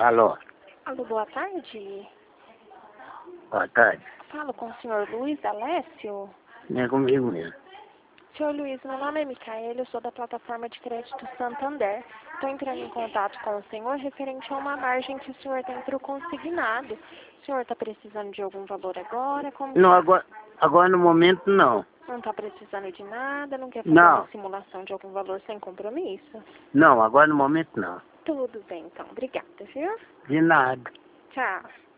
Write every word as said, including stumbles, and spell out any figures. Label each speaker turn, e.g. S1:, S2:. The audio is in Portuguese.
S1: Alô,
S2: Alô, boa tarde.
S1: boa tarde.
S2: Falo com o senhor Luiz Alessio.
S1: É comigo mesmo.
S2: Senhor Luiz, meu nome é Micaela, eu sou da plataforma de crédito Santander. Estou entrando em contato com o senhor referente a uma margem que o senhor tem para o consignado. O senhor está precisando de algum valor agora? Como
S1: Não,
S2: tá?
S1: agora, agora no momento não.
S2: Não está precisando de nada? Não quer fazer
S1: Não,
S2: uma simulação de algum valor sem compromisso?
S1: não, agora no momento não.
S2: Tudo bem, então. Obrigada, viu?
S1: De nada.
S2: Tchau.